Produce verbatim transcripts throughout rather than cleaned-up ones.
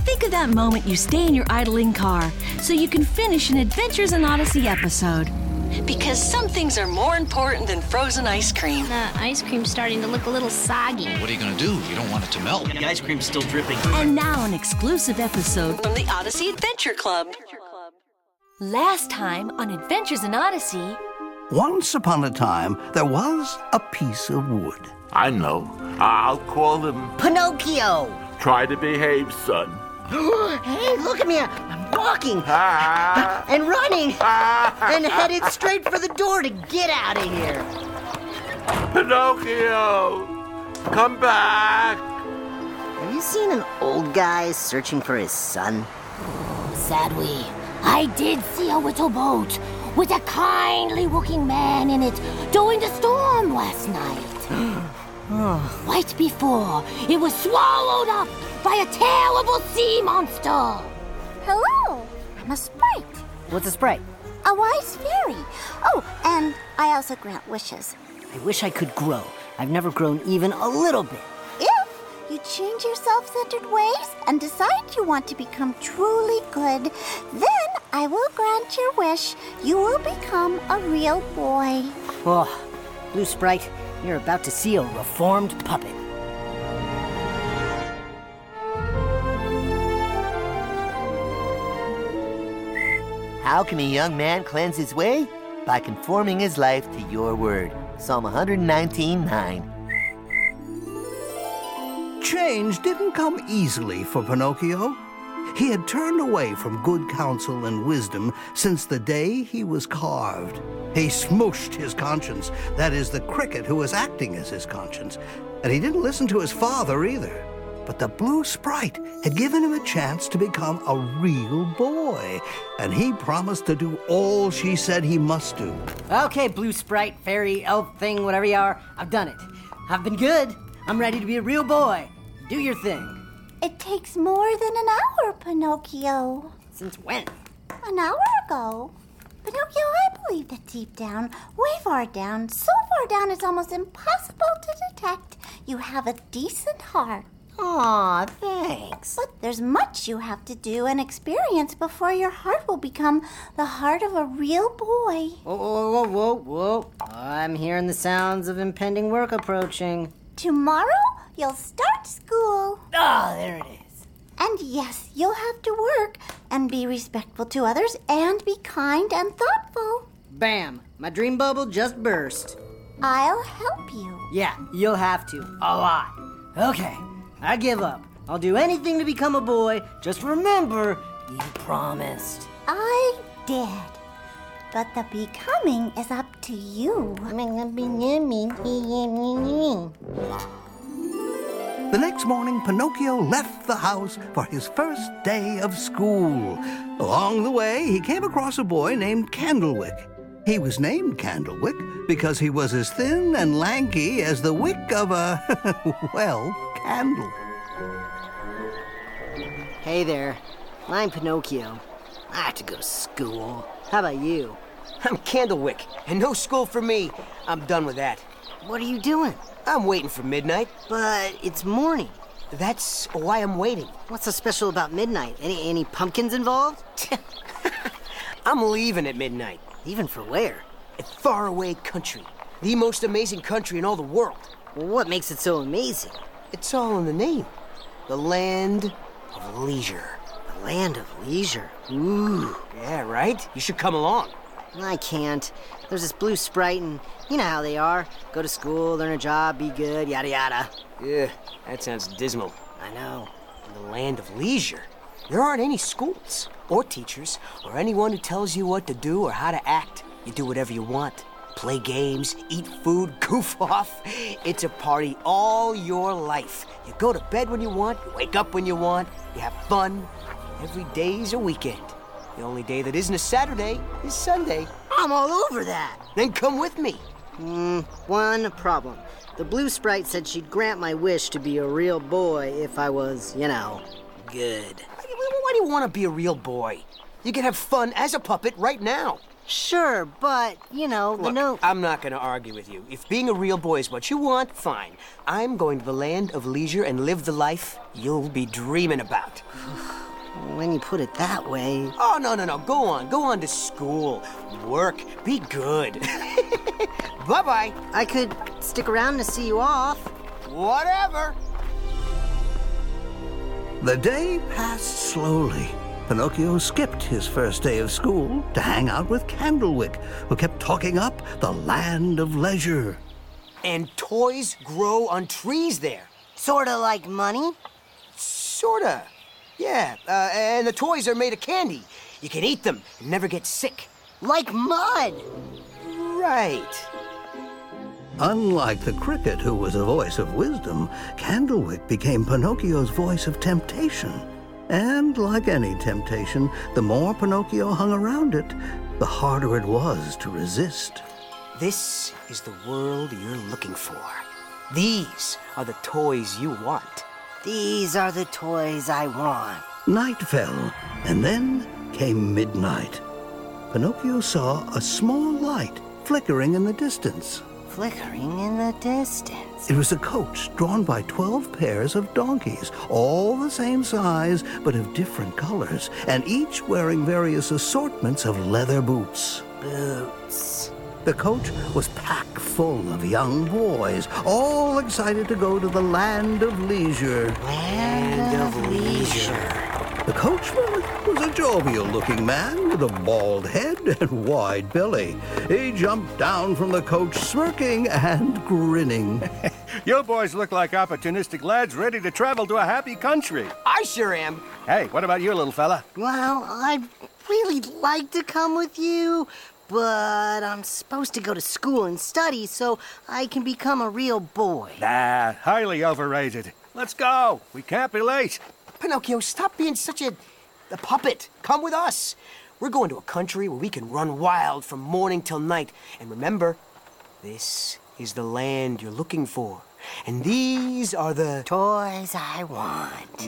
Think of that moment you stay in your idling car so you can finish an Adventures in Odyssey episode. Because some things are more important than frozen ice cream. The ice cream's starting to look a little soggy. What are you going to do? You don't want it to melt. The ice cream's still dripping. And now an exclusive episode from the Odyssey Adventure Club. Last time on Adventures in Odyssey... Once upon a time, there was a piece of wood. I know. I'll call him... Pinocchio! Try to behave, son. Hey, look at me. I'm walking Ah. and running Ah. and headed straight for the door to get out of here. Pinocchio! Come back! Have you seen an old guy searching for his son? Sadly, I did see a little boat with a kindly-looking man in it during the storm last night. Right before it was swallowed up by a terrible sea monster. Hello, I'm a sprite. What's a sprite? A wise fairy. Oh, and I also grant wishes. I wish I could grow. I've never grown even a little bit. If you change your self-centered ways and decide you want to become truly good, then I will grant your wish. You will become a real boy. Oh, Blue Sprite, you're about to see a reformed puppet. How can a young man cleanse his way? By conforming his life to your word. Psalm one nineteen, nine. Change didn't come easily for Pinocchio. He had turned away from good counsel and wisdom since the day he was carved. He smooshed his conscience, that is, the cricket who was acting as his conscience. And he didn't listen to his father either. But the Blue Sprite had given him a chance to become a real boy, and he promised to do all she said he must do. Okay, Blue Sprite, fairy, elf thing, whatever you are, I've done it. I've been good. I'm ready to be a real boy. Do your thing. It takes more than an hour, Pinocchio. Since when? An hour ago. Pinocchio, I believe that deep down, way far down, so far down it's almost impossible to detect, you have a decent heart. Aw, thanks. But there's much you have to do and experience before your heart will become the heart of a real boy. Whoa, whoa, whoa, whoa, whoa. I'm hearing the sounds of impending work approaching. Tomorrow, you'll start school. Ah, there it is. And yes, you'll have to work and be respectful to others and be kind and thoughtful. Bam, my dream bubble just burst. I'll help you. Yeah, you'll have to. A lot. Okay, I give up. I'll do anything to become a boy. Just remember, you promised. I did. But the becoming is up to you. The next morning, Pinocchio left the house for his first day of school. Along the way, he came across a boy named Candlewick. He was named Candlewick because he was as thin and lanky as the wick of a, well, candle. Hey there, I'm Pinocchio. I have to go to school. How about you? I'm Candlewick, and no school for me. I'm done with that. What are you doing? I'm waiting for midnight. But it's morning. That's why I'm waiting. What's so special about midnight? Any any pumpkins involved? I'm leaving at midnight. Even for where? A faraway country. The most amazing country in all the world. Well, what makes it so amazing? It's all in the name. The land of leisure. The land of leisure? Ooh. Yeah, right? You should come along. I can't. There's this Blue Sprite, and you know how they are. Go to school, learn a job, be good, yada yada. Yeah, that sounds dismal. I know. In the land of leisure, there aren't any schools, or teachers, or anyone who tells you what to do or how to act. You do whatever you want. Play games, eat food, goof off. It's a party all your life. You go to bed when you want, you wake up when you want, you have fun. Every day's a weekend. The only day that isn't a Saturday is Sunday. I'm all over that. Then come with me. Hmm, one problem. The Blue Sprite said she'd grant my wish to be a real boy if I was, you know, good. Why do you want to be a real boy? You can have fun as a puppet right now. Sure, but, you know, the Look, no... I'm not going to argue with you. If being a real boy is what you want, fine. I'm going to the land of leisure and live the life you'll be dreaming about. when you put it that way. Oh, no, no, no. Go on. Go on to school. Work. Be good. Bye-bye. I could stick around to see you off. Whatever. The day passed slowly. Pinocchio skipped his first day of school to hang out with Candlewick, who kept talking up the land of leisure. And toys grow on trees there. Sorta like money? Sorta. Yeah, uh, and the toys are made of candy. You can eat them and never get sick. Like mud. Right. Unlike the cricket, who was a voice of wisdom, Candlewick became Pinocchio's voice of temptation. And like any temptation, the more Pinocchio hung around it, the harder it was to resist. This is the world you're looking for. These are the toys you want. These are the toys I want. Night fell, and then came midnight. Pinocchio saw a small light flickering in the distance. Flickering in the distance. It was a coach drawn by twelve pairs of donkeys, all the same size, but of different colors, and each wearing various assortments of leather boots. Boots. The coach was packed full of young boys, all excited to go to the land of leisure. Land of leisure. The coachman was a jovial-looking man with a bald head and wide belly. He jumped down from the coach smirking and grinning. You boys look like opportunistic lads ready to travel to a happy country. I sure am. Hey, what about you, little fella? Well, I'd really like to come with you, but I'm supposed to go to school and study so I can become a real boy. Nah, highly overrated. Let's go. We can't be late. Pinocchio, stop being such a, a puppet. Come with us. We're going to a country where we can run wild from morning till night. And remember, this is the land you're looking for. And these are the toys I want.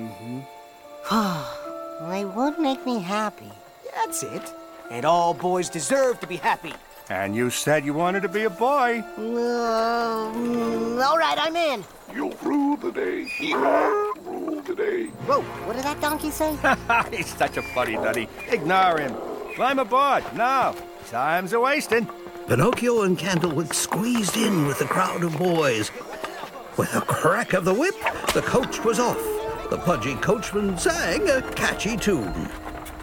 Mm-hmm. They would make me happy. That's it. And all boys deserve to be happy. And you said you wanted to be a boy. Uh, mm, all right, I'm in. You'll rule the day. Rule the day. Whoa, what did that donkey say? He's such a funny nutty. Ignore him. Climb aboard. Now. Time's a wasting. Pinocchio and Candlewick squeezed in with the crowd of boys. With a crack of the whip, the coach was off. The pudgy coachman sang a catchy tune.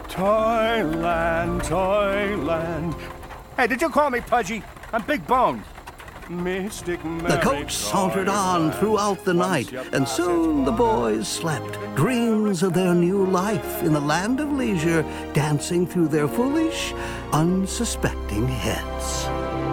Toyland, Toyland. Hey, did you call me Pudgy? I'm Big Bone. Mystic The coach sauntered on throughout the night, and soon the boys slept. Dreams of their new life in the land of leisure dancing through their foolish, unsuspecting heads.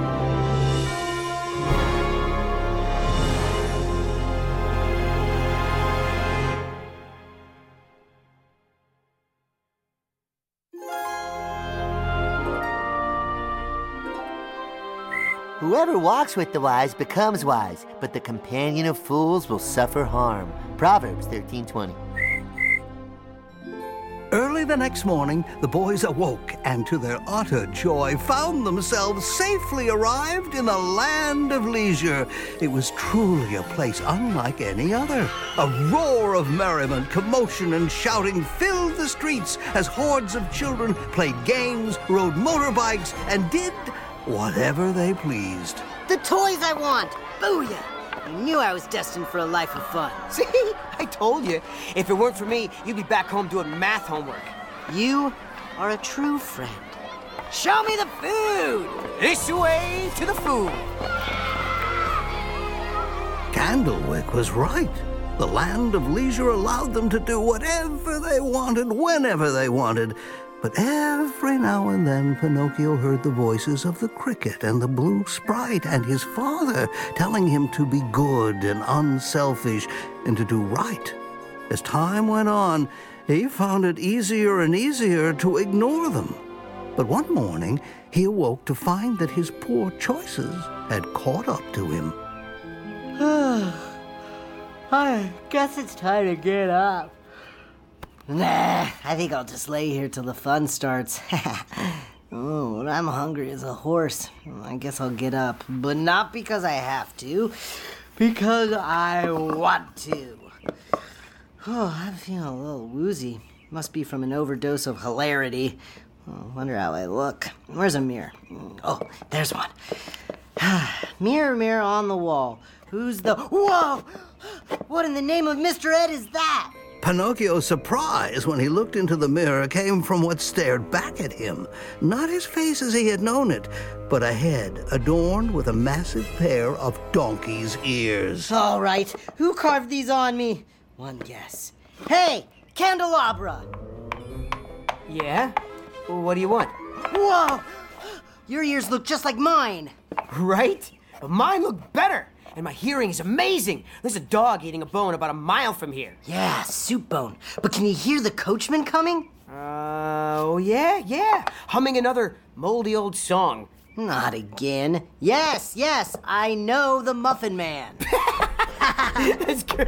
Whoever walks with the wise becomes wise, but the companion of fools will suffer harm. Proverbs thirteen twenty. Early the next morning, the boys awoke and to their utter joy found themselves safely arrived in the land of leisure. It was truly a place unlike any other. A roar of merriment, commotion, and shouting filled the streets as hordes of children played games, rode motorbikes, and did whatever they pleased. The toys I want! Booyah! I knew I was destined for a life of fun. See? I told you. If it weren't for me, you'd be back home doing math homework. You are a true friend. Show me the food! This way to the food. Candlewick was right. The land of leisure allowed them to do whatever they wanted, whenever they wanted. But every now and then, Pinocchio heard the voices of the cricket and the blue sprite and his father telling him to be good and unselfish and to do right. As time went on, he found it easier and easier to ignore them. But one morning, he awoke to find that his poor choices had caught up to him. I guess it's time to get up. Nah, I think I'll just lay here till the fun starts. Oh, I'm hungry as a horse. I guess I'll get up. But not because I have to, because I want to. Oh, I'm feeling a little woozy. Must be from an overdose of hilarity. Oh, wonder how I look. Where's a mirror? Oh, there's one. Mirror, mirror on the wall. Who's the... Whoa! What in the name of Mister Ed is that? Pinocchio's surprise when he looked into the mirror came from what stared back at him. Not his face as he had known it, but a head adorned with a massive pair of donkey's ears. All right, who carved these on me? One guess. Hey, candelabra! Yeah? What do you want? Whoa! Your ears look just like mine. Right? But mine look better. And my hearing is amazing. There's a dog eating a bone about a mile from here. Yeah, soup bone. But can you hear the coachman coming? Uh, oh, yeah, yeah. Humming another moldy old song. Not again. Yes, yes, I know the Muffin Man. That's good.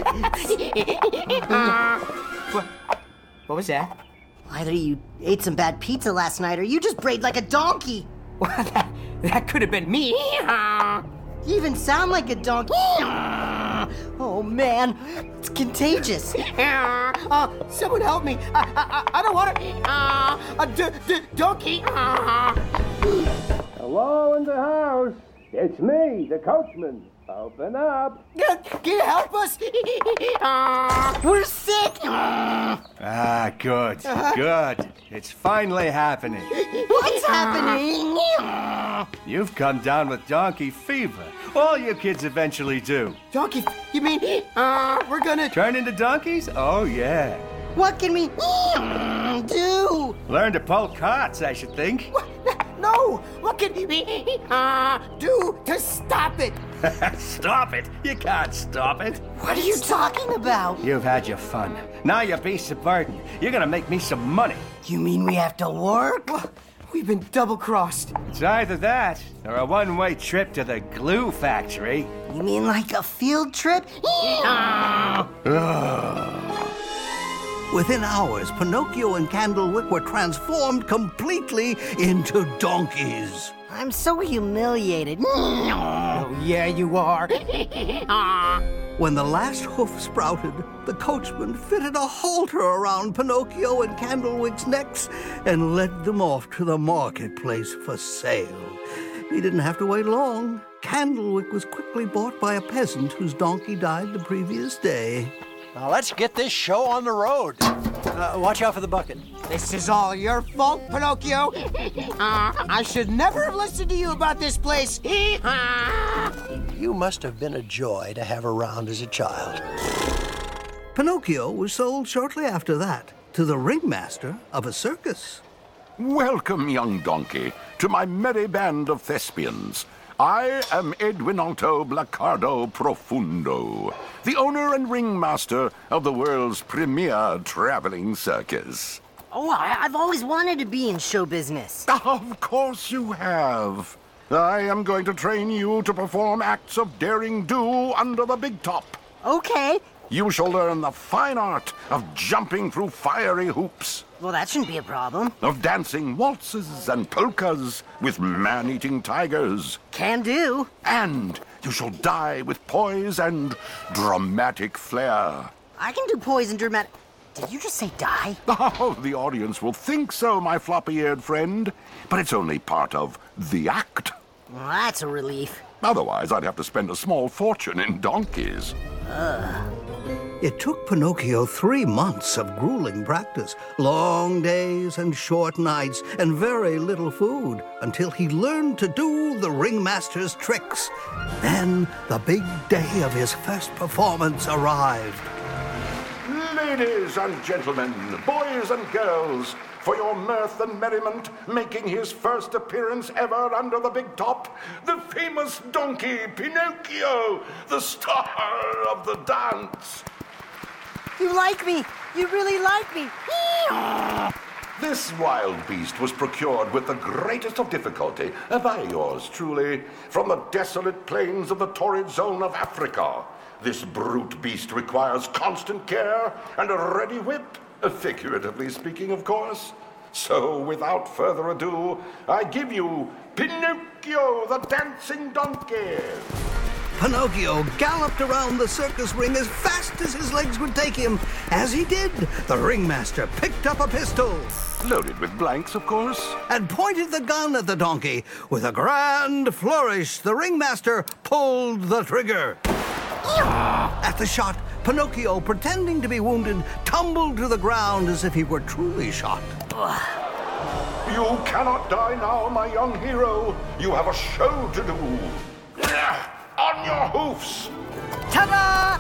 what, what was that? Either you ate some bad pizza last night or you just brayed like a donkey. Well, that, that could have been me. You even sound like a donkey. Oh, man. It's contagious. Uh, someone help me. I, I, I don't want to... Uh, a d- d- donkey. Hello in the house. It's me, the coachman. Open up. Can you help us? We're sick. Ah, good, good. It's finally happening. What's happening? You've come down with donkey fever. All you kids eventually do. Donkey, you mean uh, we're gonna... Turn into donkeys? Oh, yeah. What can we do? Learn to pull carts, I should think. What? No! What can we uh, do to stop it? Stop it? You can't stop it. What are you talking about? You've had your fun. Now you're beast of burden. You're gonna make me some money. You mean we have to work? Well, we've been double-crossed. It's either that or a one-way trip to the glue factory. You mean like a field trip? Within hours, Pinocchio and Candlewick were transformed completely into donkeys. I'm so humiliated. Oh, yeah, you are. When the last hoof sprouted, the coachman fitted a halter around Pinocchio and Candlewick's necks and led them off to the marketplace for sale. He didn't have to wait long. Candlewick was quickly bought by a peasant whose donkey died the previous day. Now let's get this show on the road. Uh, watch out for the bucket. This is all your fault, Pinocchio. Uh, I should never have listened to you about this place. You must have been a joy to have around as a child. Pinocchio was sold shortly after that to the ringmaster of a circus. Welcome, young donkey, to my merry band of thespians. I am Edwinaldo Blacardo Profundo, the owner and ringmaster of the world's premier traveling circus. Oh, I- I've always wanted to be in show business. Of course you have. I am going to train you to perform acts of daring do under the big top. Okay. You shall learn the fine art of jumping through fiery hoops. Well, that shouldn't be a problem. Of dancing waltzes and polkas with man-eating tigers. Can do. And you shall die with poise and dramatic flair. I can do poise and dramatic... Did you just say die? Oh, the audience will think so, my floppy-eared friend. But it's only part of the act. Well, that's a relief. Otherwise, I'd have to spend a small fortune in donkeys. Ugh. It took Pinocchio three months of grueling practice, long days and short nights, and very little food, until he learned to do the ringmaster's tricks. Then the big day of his first performance arrived. Ladies and gentlemen, boys and girls, for your mirth and merriment, making his first appearance ever under the big top, the famous donkey Pinocchio, the star of the dance. You like me! You really like me! This wild beast was procured with the greatest of difficulty by yours truly from the desolate plains of the torrid zone of Africa. This brute beast requires constant care and a ready whip, figuratively speaking, of course. So, without further ado, I give you Pinocchio the Dancing Donkey. Pinocchio galloped around the circus ring as fast as his legs would take him. As he did, the ringmaster picked up a pistol. Loaded with blanks, of course. And pointed the gun at the donkey. With a grand flourish, the ringmaster pulled the trigger. At the shot, Pinocchio, pretending to be wounded, tumbled to the ground as if he were truly shot. You cannot die now, my young hero. You have a show to do. On your hoofs! Ta-da!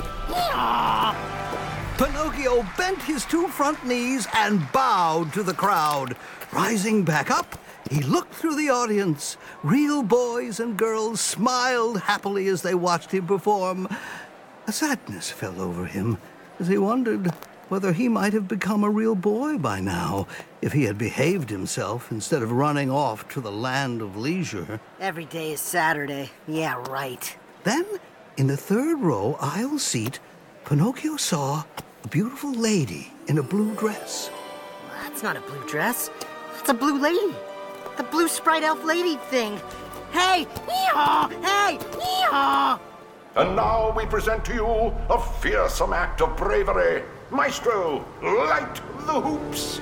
Pinocchio bent his two front knees and bowed to the crowd. Rising back up, he looked through the audience. Real boys and girls smiled happily as they watched him perform. A sadness fell over him as he wondered whether he might have become a real boy by now if he had behaved himself instead of running off to the land of leisure. Every day is Saturday. Yeah, right. Then, in the third row aisle seat, Pinocchio saw a beautiful lady in a blue dress. That's not a blue dress. That's a blue lady. The blue sprite elf lady thing. Hey! Yee-haw! Hey! Yee-haw! And now we present to you a fearsome act of bravery. Maestro, light the hoops.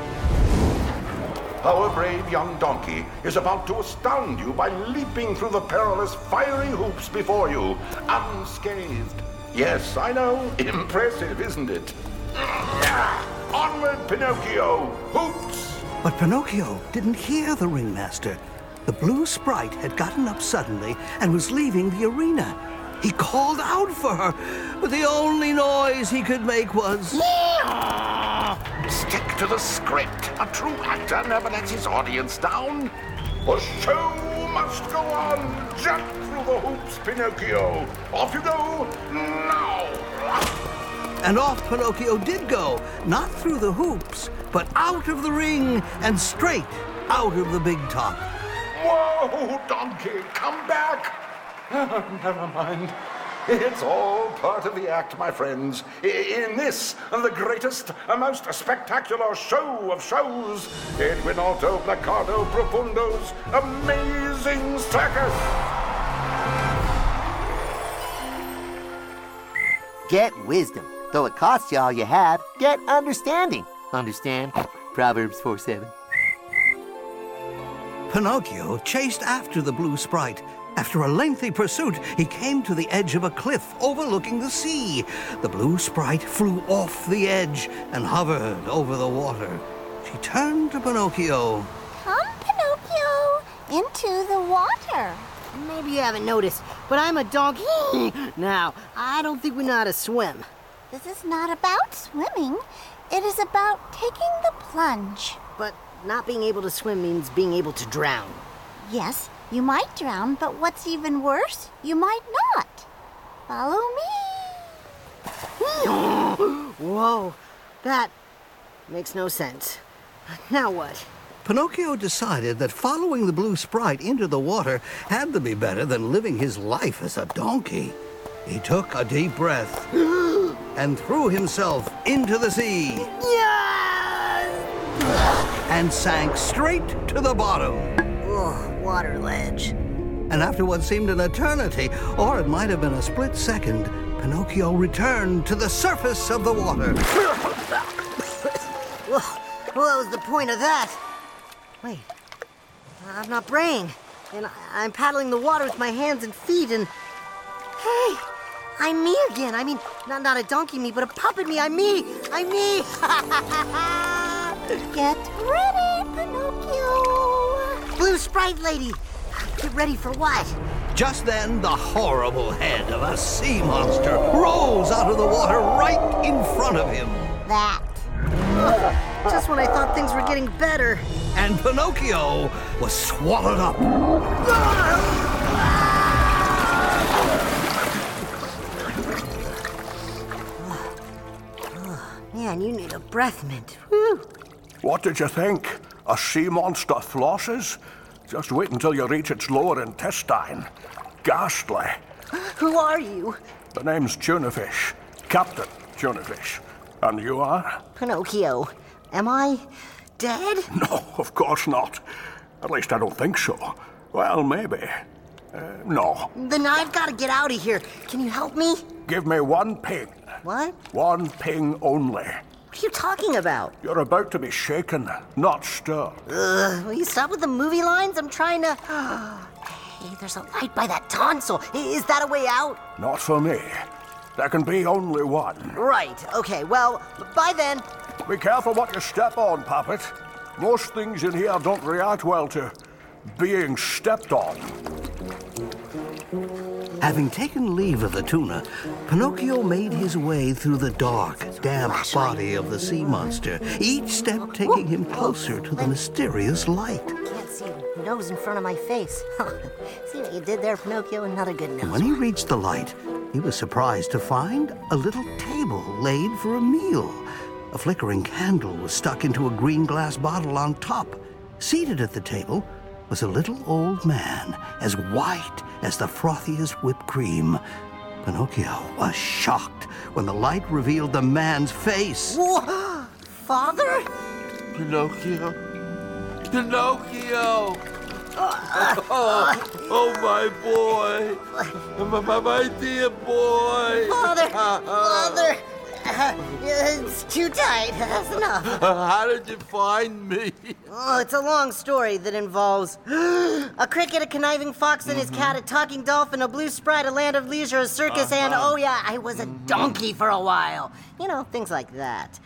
Our brave young donkey is about to astound you by leaping through the perilous fiery hoops before you, unscathed. Yes, I know, impressive, isn't it? Onward, Pinocchio! Hoops! But Pinocchio didn't hear the ringmaster. The blue sprite had gotten up suddenly and was leaving the arena. He called out for her, but the only noise he could make was... Stick to the script. A true actor never lets his audience down. The show must go on. Jump through the hoops, Pinocchio. Off you go, now. And off Pinocchio did go, not through the hoops, but out of the ring and straight out of the big top. Whoa, donkey, come back. Never mind. It's all part of the act, my friends. In this, the greatest, most spectacular show of shows, Edwin Alto Placado Profundo's amazing circus. Get wisdom. Though it costs you all you have, get understanding. Understand? Proverbs four seven. Pinocchio chased after the blue sprite. After a lengthy pursuit, he came to the edge of a cliff overlooking the sea. The blue sprite flew off the edge and hovered over the water. She turned to Pinocchio. Come, Pinocchio, into the water. Maybe you haven't noticed, but I'm a donkey. Now, I don't think we know how to swim. This is not about swimming. It is about taking the plunge. But not being able to swim means being able to drown. Yes, you might drown, but what's even worse, you might not. Follow me. Whoa, that makes no sense. Now what? Pinocchio decided that following the blue sprite into the water had to be better than living his life as a donkey. He took a deep breath and threw himself into the sea. Yes! And sank straight to the bottom. Oh, water ledge. And after what seemed an eternity, or it might have been a split second, Pinocchio returned to the surface of the water. Well, what was the point of that? Wait, I'm not braying, and I'm paddling the water with my hands and feet, and... Hey, I'm me again. I mean, not, not a donkey me, but a puppet me. I'm me. I'm me. Get ready, Pinocchio. Blue sprite lady. Get ready for what? Just then, the horrible head of a sea monster rose out of the water right in front of him. That. Just when I thought things were getting better. And Pinocchio was swallowed up. Man, you need a breath mint. Whew. What did you think? A sea monster flosses? Just wait until you reach its lower intestine. Ghastly. Who are you? The name's Tunafish. Captain Tunafish. And you are? Pinocchio. Am I dead? No, of course not. At least I don't think so. Well, maybe. Uh, no. Then I've got to get out of here. Can you help me? Give me one ping. What? One ping only. What are you talking about? You're about to be shaken, not stirred. Ugh, will you stop with the movie lines? I'm trying to... Hey, there's a light by that tonsil. Is that a way out? Not for me. There can be only one. Right, okay, well, bye then. Be careful what you step on, Puppet. Most things in here don't react well to being stepped on. Having taken leave of the tuna, Pinocchio made his way through the dark, damp body of the sea monster, each step taking him closer to the mysterious light. Can't see a nose in front of my face. See what you did there, Pinocchio? Another good nose. When he reached the light, he was surprised to find a little table laid for a meal. A flickering candle was stuck into a green glass bottle on top. Seated at the table was a little old man, as white as the frothiest whipped cream. Pinocchio was shocked when the light revealed the man's face. Whoa! Father? Pinocchio? Pinocchio! Oh, oh, my boy! My, my, my dear boy! Father! Father! Uh, it's too tight. That's enough. How did you find me? Oh, it's a long story that involves a cricket, a conniving fox and his cat, a talking dolphin, a blue sprite, a land of leisure, a circus, uh-huh. and oh yeah, I was a donkey for a while. You know, things like that.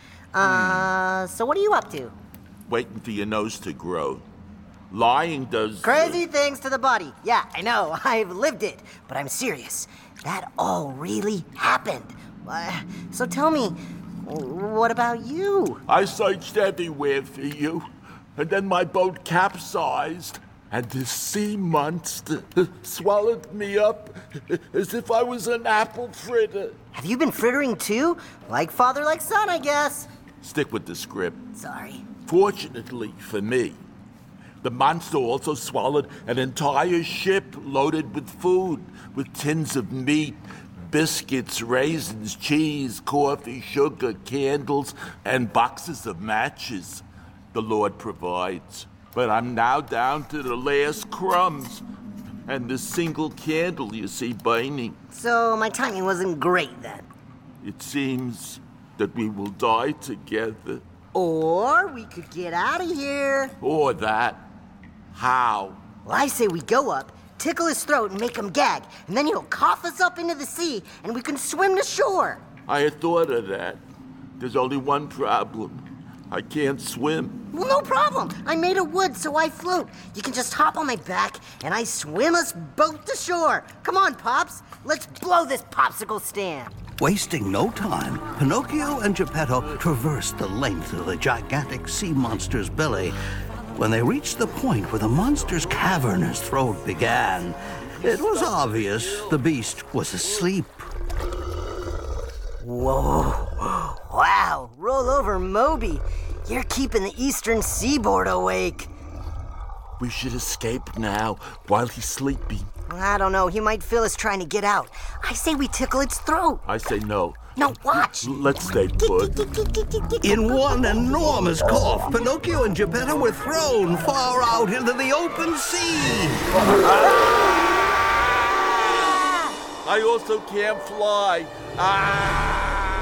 Uh, so what are you up to? Waiting for your nose to grow. Lying does... Crazy things to the body. Yeah, I know. I've lived it. But I'm serious. That all really happened. Uh, so tell me, what about you? I searched everywhere for you, and then my boat capsized, and this sea monster swallowed me up as if I was an apple fritter. Have you been frittering too? Like father, like son, I guess. Stick with the script. Sorry. Fortunately for me, the monster also swallowed an entire ship loaded with food, with tins of meat, biscuits, raisins, cheese, coffee, sugar, candles, and boxes of matches. The Lord provides. But I'm now down to the last crumbs and the single candle you see burning. So my timing wasn't great then. It seems that we will die together. Or we could get out of here. Or that. How? Well, I say we go up, tickle his throat and make him gag, and then he'll cough us up into the sea, and we can swim to shore. I had thought of that. There's only one problem. I can't swim. Well, no problem. I made of wood, so I float. You can just hop on my back, and I swim us both to shore. Come on, Pops. Let's blow this popsicle stand. Wasting no time, Pinocchio and Geppetto traversed the length of the gigantic sea monster's belly. When they reached the point where the monster's cavernous throat began, it was obvious the beast was asleep. Whoa. Wow. Roll over, Moby. You're keeping the eastern seaboard awake. We should escape now while he's sleeping. I don't know. He might feel us trying to get out. I say we tickle its throat. I say no. No, watch. Let's stay put. In one enormous cough, Pinocchio and Geppetto were thrown far out into the open sea. I also can't fly. Ah!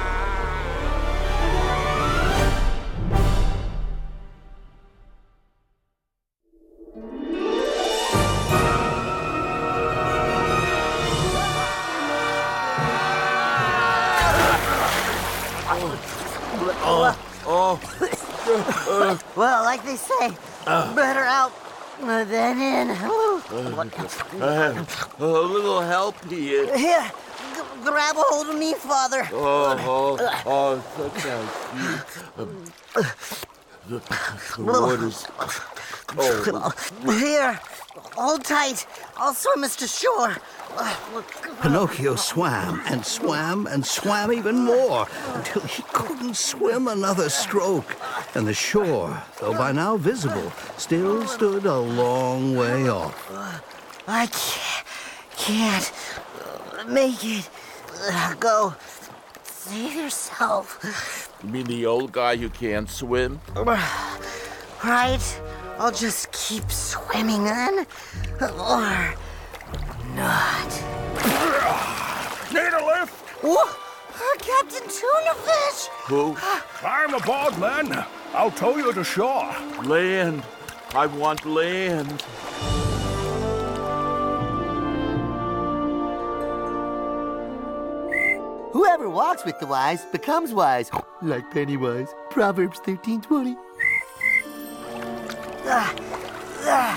Oh. Oh. Well, like they say, uh. better out than in. Uh, uh, a little help here. Here, g- grab a hold of me, Father. Oh, oh, oh, such a um, the, the water's cold. Here, hold tight. I'll swim us to shore. Pinocchio swam and swam and swam even more until he couldn't swim another stroke. And the shore, though by now visible, still stood a long way off. I can't, can't make it. Go. Save yourself. You mean the old guy who can't swim? Right. I'll just keep swimming then. Or not. Need a lift? What? Uh, Captain Tunafish! Who? Climb aboard, men. I'll tow you to shore. Land. I want land. Whoever walks with the wise becomes wise, like Pennywise. Proverbs thirteen twenty. Ah, ah.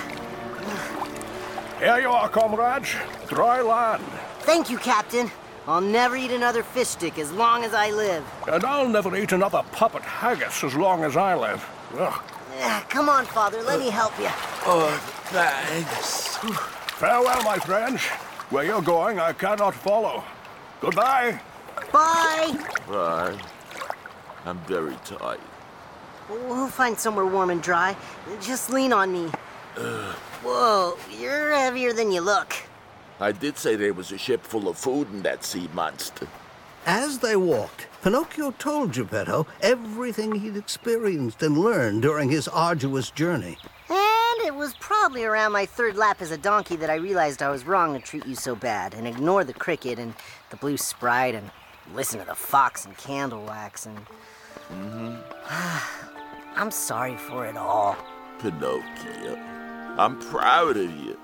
Here you are, comrades. Dry land. Thank you, Captain. I'll never eat another fish stick as long as I live. And I'll never eat another puppet haggis as long as I live. Ugh. Ah, come on, Father, let me help you. Oh, thanks. Farewell, my friends. Where you're going, I cannot follow. Goodbye. Bye. Bye. I'm very tired. We'll find somewhere warm and dry. Just lean on me. Uh, Whoa, you're heavier than you look. I did say there was a ship full of food in that sea monster. As they walked, Pinocchio told Geppetto everything he'd experienced and learned during his arduous journey. And it was probably around my third lap as a donkey that I realized I was wrong to treat you so bad and ignore the cricket and the blue sprite and listen to the fox and candle wax and... Mm-hmm. I'm sorry for it all. Pinocchio, I'm proud of you.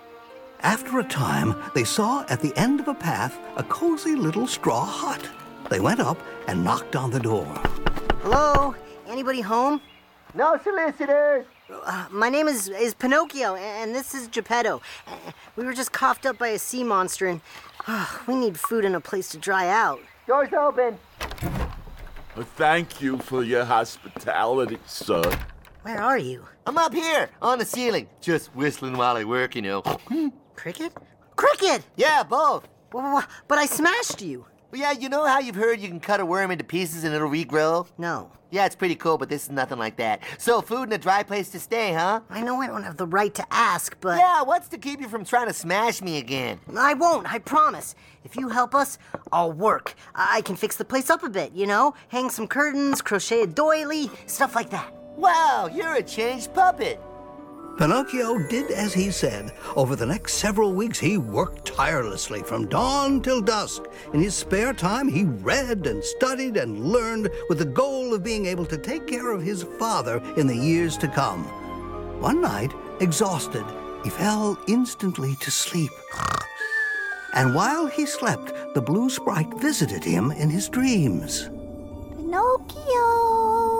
After a time, they saw at the end of a path a cozy little straw hut. They went up and knocked on the door. Hello? Anybody home? No solicitors. Uh, my name is, is Pinocchio, and this is Geppetto. We were just coughed up by a sea monster, and uh, we need food and a place to dry out. Door's open. Well, thank you for your hospitality, son. Where are you? I'm up here on the ceiling, just whistling while I work, you know. Cricket? Cricket! Yeah, both. But I smashed you. Well, yeah, you know how you've heard you can cut a worm into pieces and it'll regrow? No. Yeah, it's pretty cool, but this is nothing like that. So, food and a dry place to stay, huh? I know I don't have the right to ask, but... Yeah, what's to keep you from trying to smash me again? I won't, I promise. If you help us, I'll work. I can fix the place up a bit, you know? Hang some curtains, crochet a doily, stuff like that. Wow, you're a changed puppet. Pinocchio did as he said. Over the next several weeks, he worked tirelessly from dawn till dusk. In his spare time, he read and studied and learned with the goal of being able to take care of his father in the years to come. One night, exhausted, he fell instantly to sleep. And while he slept, the blue sprite visited him in his dreams. Pinocchio!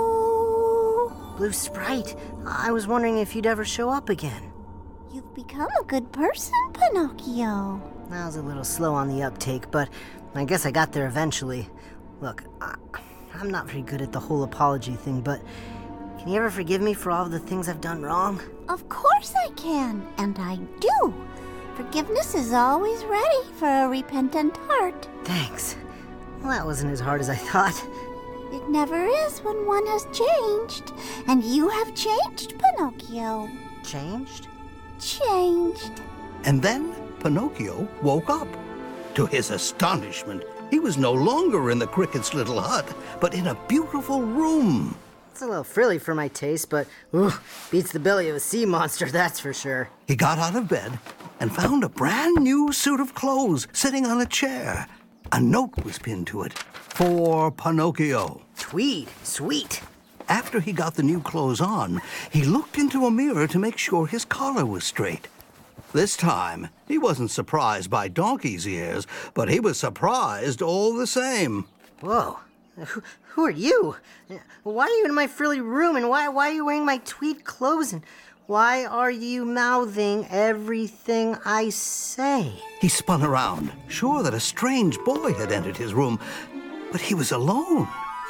Blue Sprite, I was wondering if you'd ever show up again. You've become a good person, Pinocchio. I was a little slow on the uptake, but I guess I got there eventually. Look, I, I'm not very good at the whole apology thing, but can you ever forgive me for all of the things I've done wrong? Of course I can, and I do. Forgiveness is always ready for a repentant heart. Thanks. Well, that wasn't as hard as I thought. It never is when one has changed. And you have changed, Pinocchio. Changed? Changed. And then Pinocchio woke up. To his astonishment, he was no longer in the cricket's little hut, but in a beautiful room. It's a little frilly for my taste, but ooh, beats the belly of a sea monster, that's for sure. He got out of bed and found a brand new suit of clothes sitting on a chair. A note was pinned to it. For Pinocchio. Tweed, sweet. After he got the new clothes on, he looked into a mirror to make sure his collar was straight. This time, he wasn't surprised by donkey's ears, but he was surprised all the same. Whoa, who, who are you? Why are you in my frilly room, and why, why are you wearing my tweed clothes, and why are you mouthing everything I say? He spun around, sure that a strange boy had entered his room, but he was alone.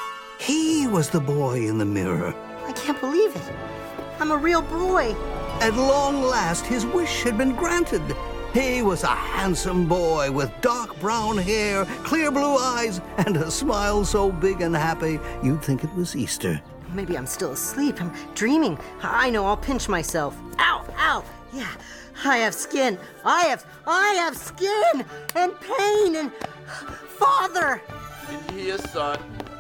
He was the boy in the mirror. I can't believe it. I'm a real boy. At long last, his wish had been granted. He was a handsome boy with dark brown hair, clear blue eyes, and a smile so big and happy you'd think it was Easter. Maybe I'm still asleep. I'm dreaming. I know, I'll pinch myself. Ow, ow. Yeah, I have skin. I have, I have skin and pain and... Father! In here, son.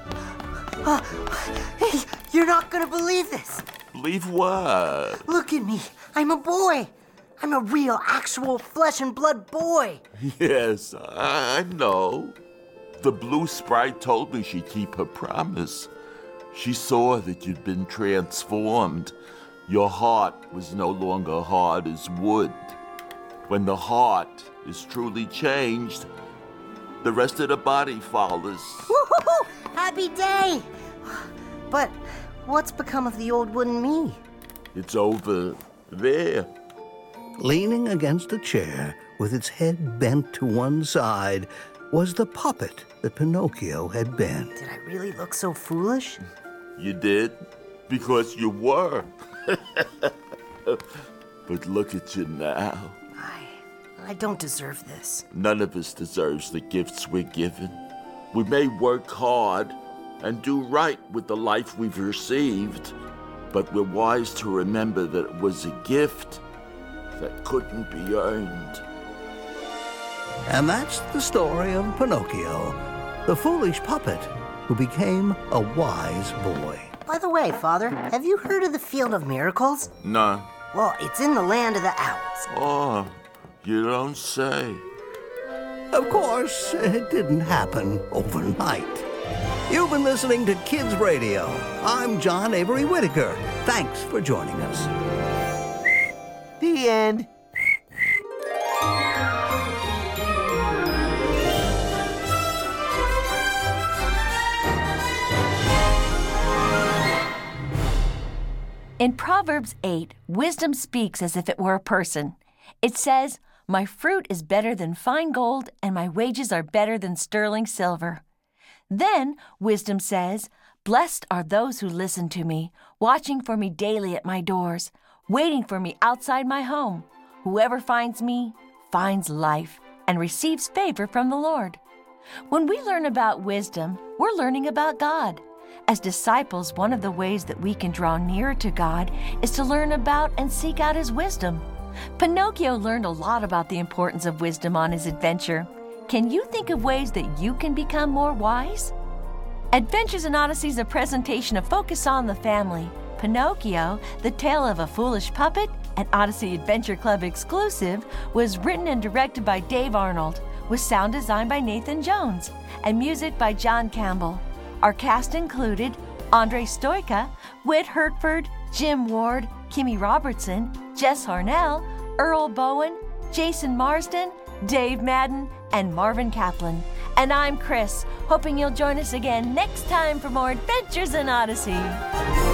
Uh, hey, you're not gonna believe this. Believe what? Look at me. I'm a boy. I'm a real, actual flesh and blood boy. Yes, I know. The blue sprite told me she'd keep her promise. She saw that you'd been transformed. Your heart was no longer hard as wood. When the heart is truly changed, the rest of the body follows. Woo-hoo-hoo! Happy day! But what's become of the old wooden me? It's over there. Leaning against a chair with its head bent to one side was the puppet that Pinocchio had been. Did I really look so foolish? You did, because you were. But look at you now. I, I don't deserve this. None of us deserves the gifts we're given. We may work hard and do right with the life we've received, but we're wise to remember that it was a gift that couldn't be earned. And that's the story of Pinocchio, the foolish puppet who became a wise boy. By the way, Father, have you heard of the Field of Miracles? No. Well, it's in the land of the owls. Oh, you don't say. Of course, it didn't happen overnight. You've been listening to Kids Radio. I'm John Avery Whitaker. Thanks for joining us. The end. In Proverbs eight, wisdom speaks as if it were a person. It says, "My fruit is better than fine gold, and my wages are better than sterling silver." Then wisdom says, "Blessed are those who listen to me, watching for me daily at my doors, waiting for me outside my home. Whoever finds me finds life and receives favor from the Lord." When we learn about wisdom, we're learning about God. As disciples, one of the ways that we can draw nearer to God is to learn about and seek out His wisdom. Pinocchio learned a lot about the importance of wisdom on his adventure. Can you think of ways that you can become more wise? Adventures in Odyssey is a presentation of Focus on the Family. Pinocchio, The Tale of a Foolish Puppet, an Odyssey Adventure Club exclusive, was written and directed by Dave Arnold, with sound design by Nathan Jones, and music by John Campbell. Our cast included Andre Stoica, Whit Hertford, Jim Ward, Kimmy Robertson, Jess Harnell, Earl Bowen, Jason Marsden, Dave Madden, and Marvin Kaplan. And I'm Chris, hoping you'll join us again next time for more Adventures in Odyssey.